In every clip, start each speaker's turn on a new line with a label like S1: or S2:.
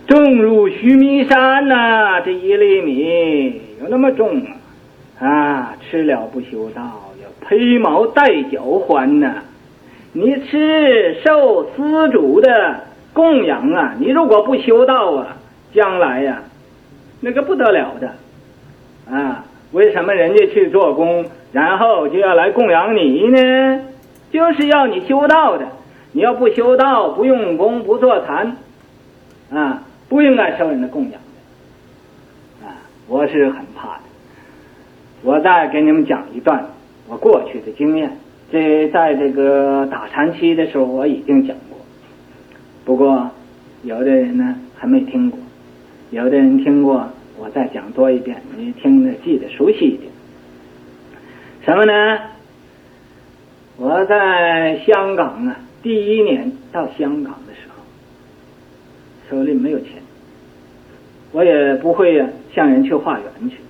S1: 重如须弥山呐，这1厘米有那么重啊！吃了不修道，要披毛戴角还呐。你吃受施主的供养啊，你如果不修道啊，将来呀，那个不得了的啊！为什么人家去做工，然后就要来供养你呢？就是要你修道的。你要不修道，不用功，不做禅啊，不应该受人的供养的啊！我是很怕的。我再给你们讲一段我过去的经验，这在这个打禅期的时候我已经讲过，不过有的人呢还没听过，有的人听过，我再讲多一遍，你听得记得熟悉一点。什么呢？我在香港啊，第1年到香港的时候，手里没有钱，我也不会向人去化缘去。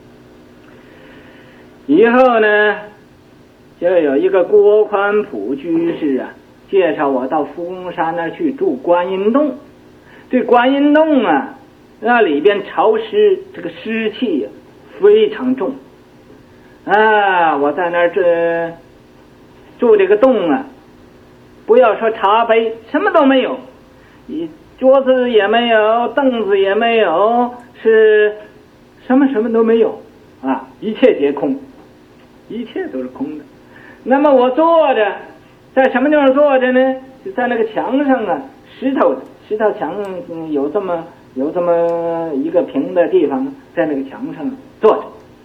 S1: 以后呢，就有一个郭宽普居士啊，介绍我到福公山那儿去住观音洞。这观音洞啊，那里边潮湿，这个湿气非常重啊！我在那儿住这个洞啊，不要说茶杯，什么都没有，桌子也没有，凳子也没有，是什么都没有啊！一切皆空，一切都是空的。那么我坐着，在什么地方坐着呢？就在那个墙上啊，石头墙有这么一个平的地方，在那个墙上坐着，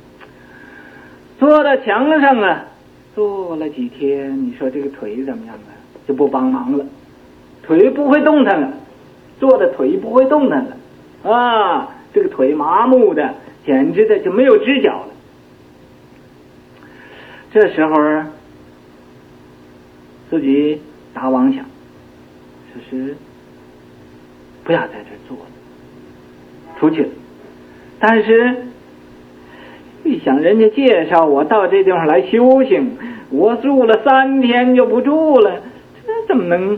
S1: 坐到墙上啊，坐了几天，你说这个腿怎么样啊？就不帮忙了，腿不会动弹了，坐的腿不会动弹了啊！这个腿麻木的，简直的就没有直角了。这时候自己打妄想，就是不要在这坐了，出去了。但是一想人家介绍我到这地方来修行，我住了3天就不住了，这怎么能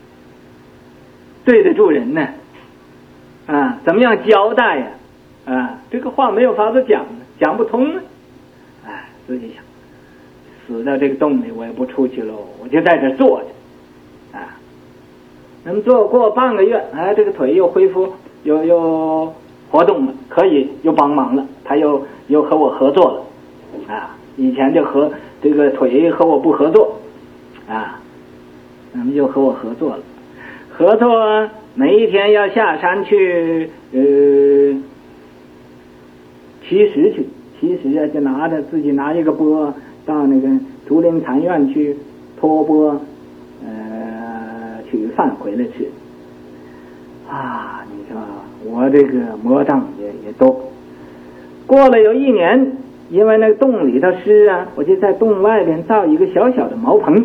S1: 对得住人呢？啊，怎么样交代呀？啊，这个话没有法子讲，讲不通呢。哎，自己想，死到这个洞里我也不出去喽，我就在这坐着啊。那么坐过半个月，哎，这个腿又恢复，又活动了，可以又帮忙了，他又和我合作了啊。以前就和这个腿和我不合作啊，那么又和我合作了，合作每一天要下山去乞食去，乞食啊，就自己拿一个钵到那个竹林禅院去托钵取饭回来吃啊。你说我这个魔障也多。过了有1年，因为那个洞里头湿啊，我就在洞外边造一个小小的茅棚。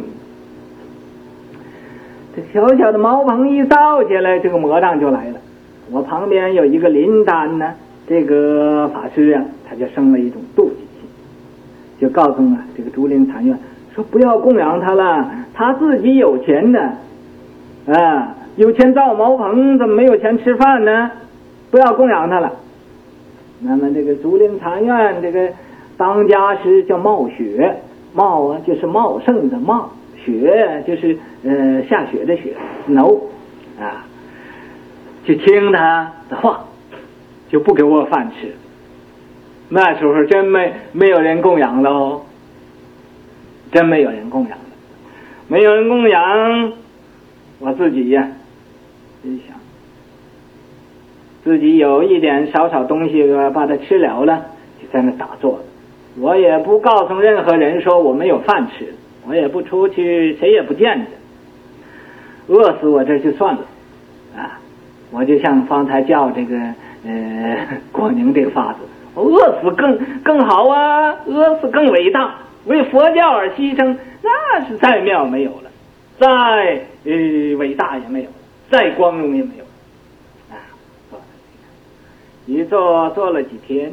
S1: 这小小的茅棚一造起来，这个魔障就来了。我旁边有一个林丹呢，这个法师啊，他就生了一种妒忌心，就告诉这个竹林禅院说不要供养他了，他自己有钱的啊，有钱造茅棚，怎么没有钱吃饭呢？不要供养他了。那么这个竹林禅院这个当家师叫茂雪，茂啊就是茂盛的茂，雪就是下雪的雪 snow 啊，就听他的话，就不给我饭吃。那时候真没有人供养喽，真没有人供养了，没有人供养，我自己呀，一想自己有一点少东西把它吃了了，就在那打坐。我也不告诉任何人说我没有饭吃，我也不出去，谁也不见着，饿死我这就算了啊！我就像方才叫这个郭宁这个法子，饿死更好啊，饿死更伟大，为佛教而牺牲，那是再妙没有了，再伟大也没有了，再光荣也没有了啊！一坐了几天，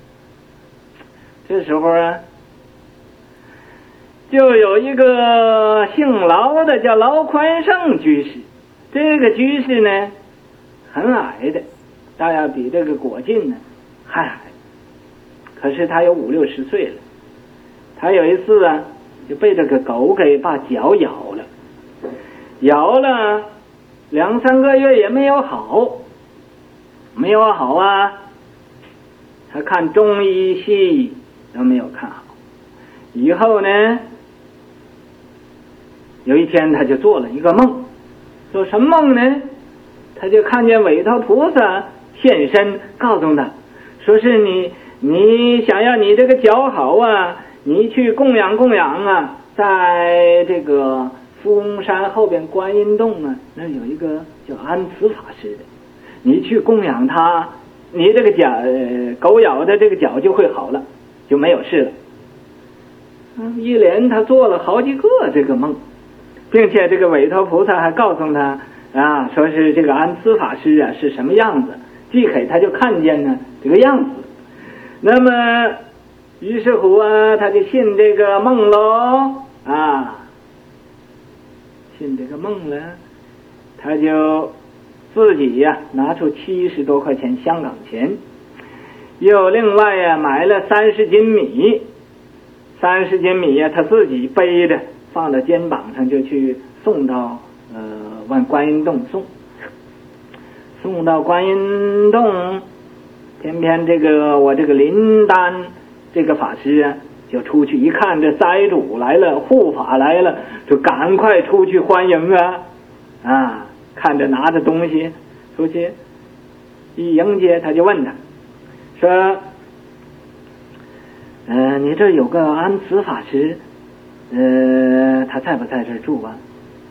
S1: 这时候啊，就有一个姓劳的叫劳宽胜居士。这个居士呢很矮的倒要比这个果晋呢还矮。可是他有50-60岁了，他有一次啊，就被这个狗给把脚咬了，咬了2-3个月也没有好啊。他看中医西医都没有看好。以后呢，有一天他就做了一个梦，做什么梦呢？他就看见韦陀菩萨现身，告诉他说是你想要你这个脚好啊，你去供养啊，在这个富翁山后边观音洞啊，那有一个叫安慈法师的，你去供养他，你这个狗咬的这个脚就会好了，就没有事了。一连他做了好几个这个梦，并且这个韦陀菩萨还告诉他啊，说是这个安慈法师啊是什么样子，即给他就看见呢这个样子。那么于是乎啊，他就信这个梦喽啊，信这个梦了，他就自己呀拿出70多块钱香港钱，又另外呀买了30斤米，30斤米呀他自己背着放到肩膀上，就去送到往观音洞送到观音洞。偏偏我这个林丹这个法师啊，就出去一看，这斋主来了，护法来了，就赶快出去欢迎啊！看着拿着东西出去一迎接，他就问他说：你这有个安慈法师，他在不在这住啊？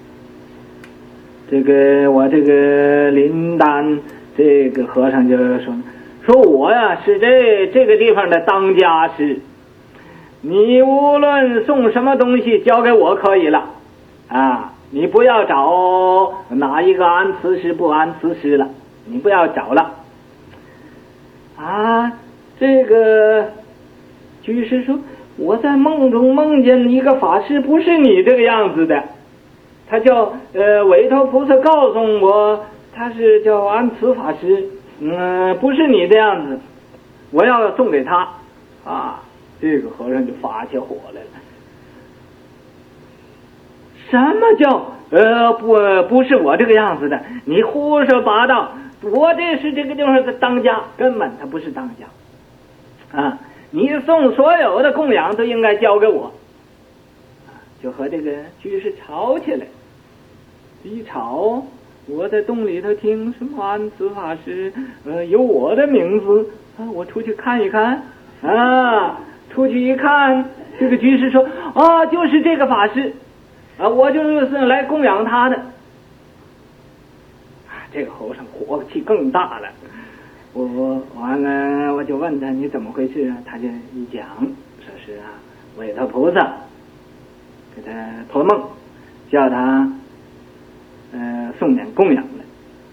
S1: 我这个林丹这个和尚就说我呀是这个地方的当家师，你无论送什么东西交给我可以了啊，你不要找哪一个安慈师不安慈师了，你不要找了啊。这个居士说，我在梦中梦见一个法师不是你这个样子的，他叫韦陀菩萨告诉我他是叫安慈法师，不是你的样子，我要送给他啊。这个和尚就发起火来了，什么叫不是我这个样子的，你胡说八道，我这是这个地方的当家，根本他不是当家啊，你送所有的供养都应该交给我，就和这个居士吵起来。一吵，我在洞里头听什么安慈法师有我的名字啊，我出去看一看啊，出去一看，这个居士说啊，就是这个法师啊，我就是来供养他的。这个和尚火气更大了，我完了我就问他你怎么回事啊？他就一讲，说是啊，韦陀菩萨给他托梦，叫他送点供养来，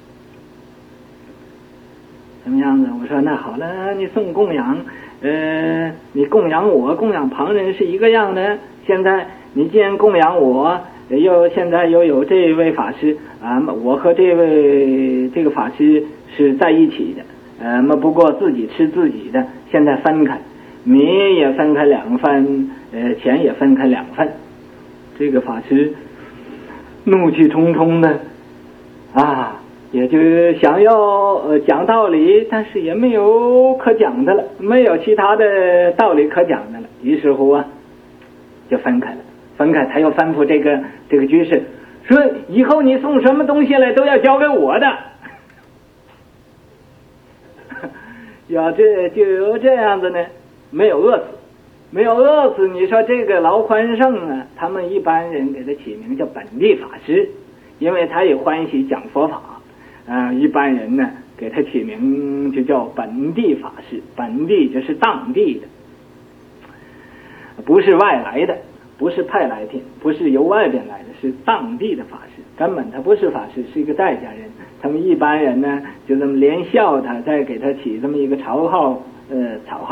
S1: 什么样子？我说那好了，你送供养，你供养我，供养旁人是一个样的。现在你既然供养我，现在又有这位法师啊，我和这个法师是在一起的，不过自己吃自己的，现在分开，米也分开2份，钱也分开2份。这个法师怒气冲冲的啊，也就想要讲道理，但是也没有可讲的了，没有其他的道理可讲的了。于是乎啊，就分开了。分开，他又吩咐这个居士说：“以后你送什么东西来都要交给我的。”就这样子呢，没有饿死。你说这个劳宽胜啊，他们一般人给他起名叫本地法师，因为他也欢喜讲佛法啊。一般人呢给他起名就叫本地法师，本地就是当地的，不是外来的。不是派来的，不是由外边来的，是当地的法师，根本他不是法师，是一个在家人。他们一般人呢，就这么连笑他，再给他起这么一个草号，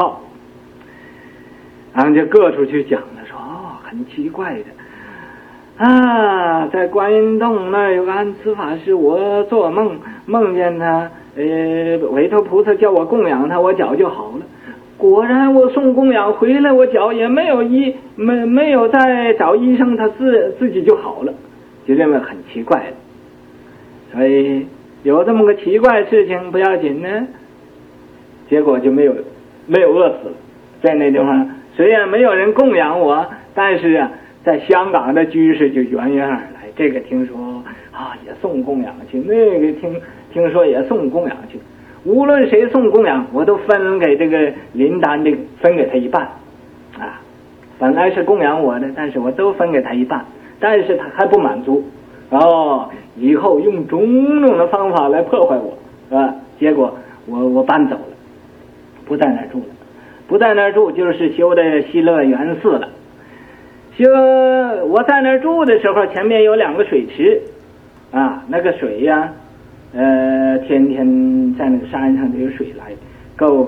S1: 然后就各处去讲了，说很奇怪的啊，在观音洞那儿有个安慈法师，我做梦见他，韦陀菩萨叫我供养他，我脚就好了。果然我送供养回来，我脚也没有再找医生，他自己就好了，就认为很奇怪了。所以有这么个奇怪的事情不要紧呢，结果就没有饿死了。在那地方虽然没有人供养我，但是啊，在香港的居士就源源而来，这个听说啊也送供养去，那个听说也送供养去，无论谁送供养，我都分给这个林丹，这个分给他一半啊。本来是供养我的，但是我都分给他一半，但是他还不满足，以后用种种的方法来破坏我啊。结果我搬走了，不在那儿住了，不在那儿住就是修的西乐园寺了。我在那儿住的时候，前面有2个水池啊，那个水呀，天天在那个山上就有水来，够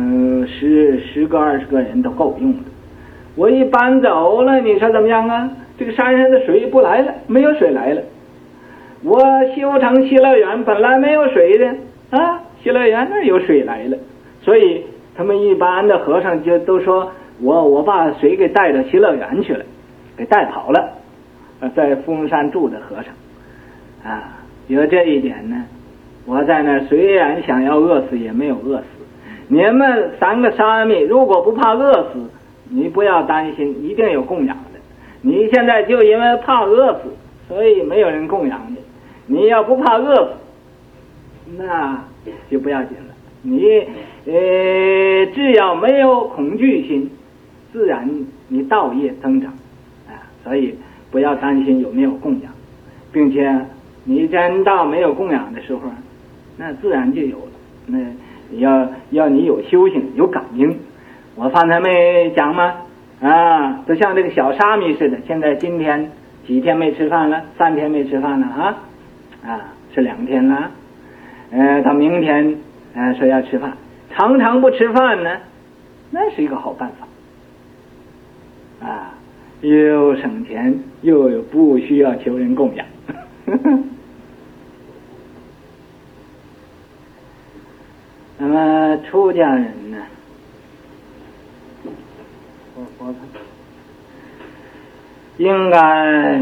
S1: 10个20个人都够用的。我一搬走了，你说怎么样啊？这个山上的水不来了，没有水来了。我修成西乐园本来没有水的啊，西乐园那有水来了，所以他们一般的和尚就都说我把水给带到西乐园去了，给带跑了。在富翁山住的和尚啊，有这一点呢，我在那虽然想要饿死也没有饿死。你们3个沙弥如果不怕饿死，你不要担心，一定有供养的。你现在就因为怕饿死，所以没有人供养你。你要不怕饿死，那就不要紧了。你只要没有恐惧心，自然你道业增长啊。所以不要担心有没有供养，并且你真到没有供养的时候，那自然就有了。那要你有修行有感应。我方才没讲吗？啊，就像这个小沙弥似的，现在今天几天没吃饭了？3天没吃饭了啊，是2天了。到明天说要吃饭，常常不吃饭呢，那是一个好办法啊，又省钱又不需要求人供养。那么出家人呢，我应该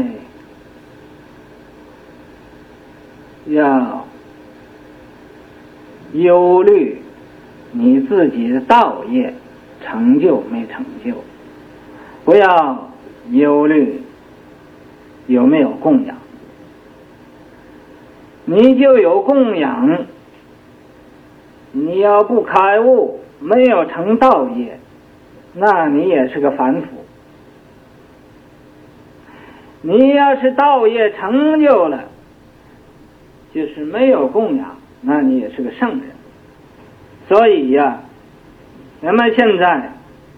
S1: 要忧虑你自己的道业成就没成就，不要忧虑有没有供养。你就有供养，你要不开悟，没有成道业，那你也是个凡夫。你要是道业成就了，就是没有供养，那你也是个圣人。所以呀，咱们现在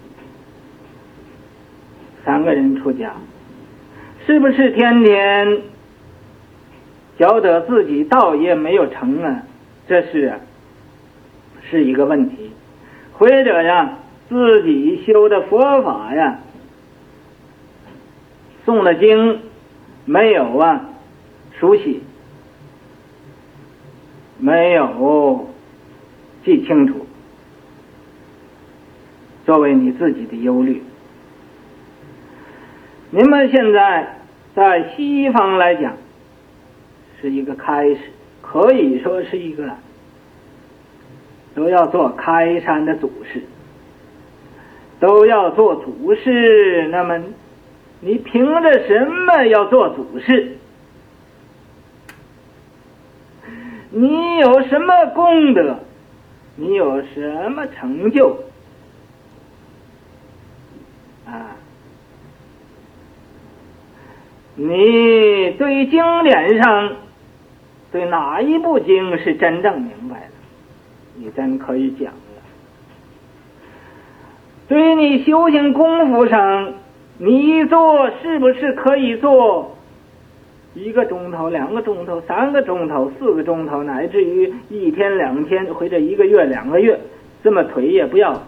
S1: 3个人出家，是不是天天觉得自己道业没有成啊？这是一个问题。或者呀，自己修的佛法呀，诵了经没有熟悉，没有记清楚，作为你自己的忧虑。你们现在在西方来讲是一个开始，可以说是一个都要做开山的祖师，都要做祖师。那么你凭着什么要做祖师？你有什么功德？你有什么成就啊？你对经典上对哪一部经是真正明白的，你真可以讲了。对于你修行功夫上，你一做是不是可以做1个钟头、2个钟头、3个钟头、4个钟头，乃至于1天2天或者1个月2个月，这么腿也不要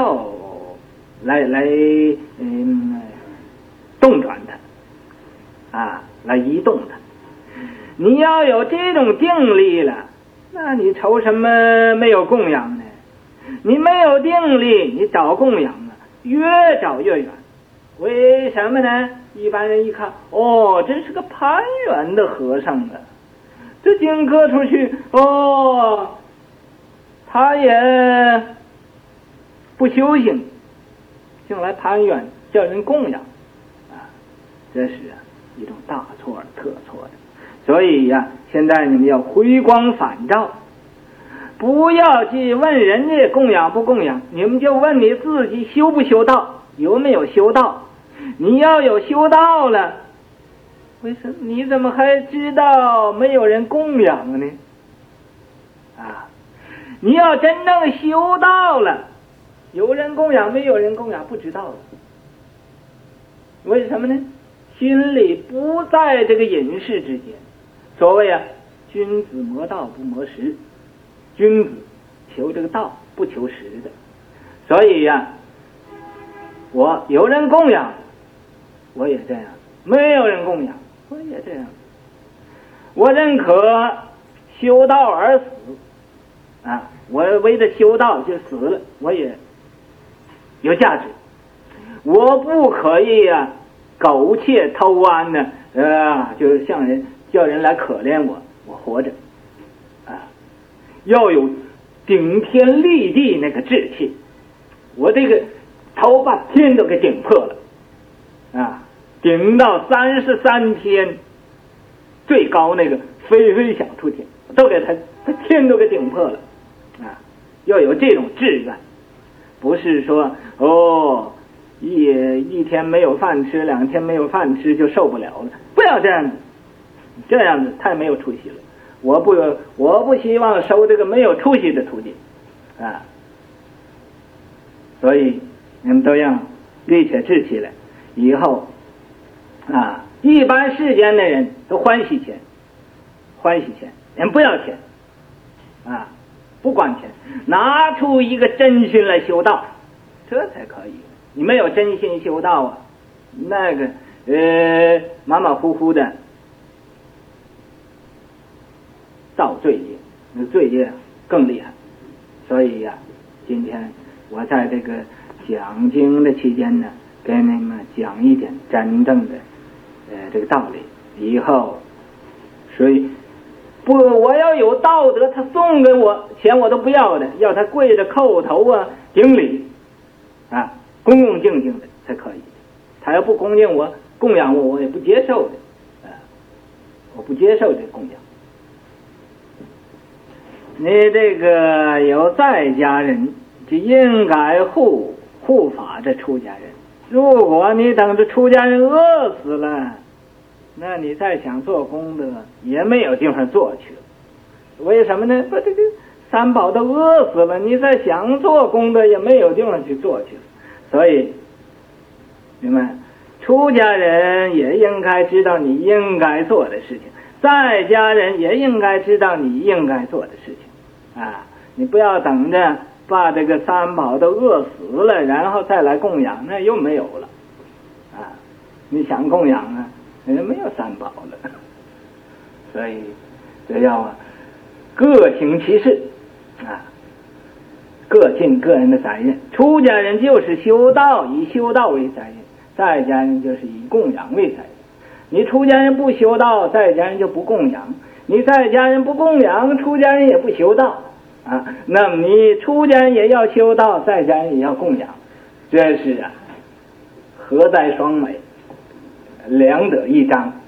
S1: 来动转它来移动它。你要有这种定力了，那你愁什么没有供养呢？你没有定力，你找供养啊，越找越远。为什么呢？一般人一看，这是个攀援的和尚啊，这经科出去，他也不修行，竟来攀援叫人供养这是一种大错而特错的。所以现在你们要回光返照，不要去问人家供养不供养，你们就问你自己修不修道，有没有修道。你要有修道了，为什么你怎么还知道没有人供养呢？你要真正修道了，有人供养没有人供养不知道了。为什么呢？心里不在这个隐士之间。所谓君子谋道不谋食，君子求这个道不求实的。所以我有人供养我也这样，没有人供养我也这样。我认可修道而死我为了修道就死了，我也有价值。我不可以苟且偷安呢就是向人叫人来可怜我活着要有顶天立地那个志气。我这个头把天都给顶破了顶到33天，最高那个飞翔出天，都给他天都给顶破了要有这种志愿，不是说一天没有饭吃，2天没有饭吃就受不了了，不要这样子，这样子太没有出息了。我不希望收这个没有出息的徒弟所以你们都要立起志气来。以后一般世间的人都欢喜钱，人不要钱不管钱，拿出一个真心来修道，这才可以。你没有真心修道那个马马虎虎的造罪业，那罪业更厉害。所以今天我在这个讲经的期间呢，给你们讲一点真正的这个道理。以后所以我要有道德，他送给我钱我都不要的，要他跪着叩头顶礼恭恭敬敬的才可以。他要不恭敬我供养我也不接受的我不接受这供养。你这个有在家人就应该护法这出家人。如果你等着出家人饿死了，那你再想做功德也没有地方做去了。为什么呢？把这个三宝都饿死了，你再想做功德也没有地方去做去了。所以明白，出家人也应该知道你应该做的事情，在家人也应该知道你应该做的事情你不要等着把这个三宝都饿死了然后再来供养，那又没有了你想供养没有三宝了。所以这要各行其事各尽个人的责任。出家人就是修道，以修道为责任；在家人就是以供养为责任。你出家人不修道，在家人就不供养；你在家人不供养，出家人也不修道那么你出家人也要修道，在家人也要供养，这是合在双美，两得一彰。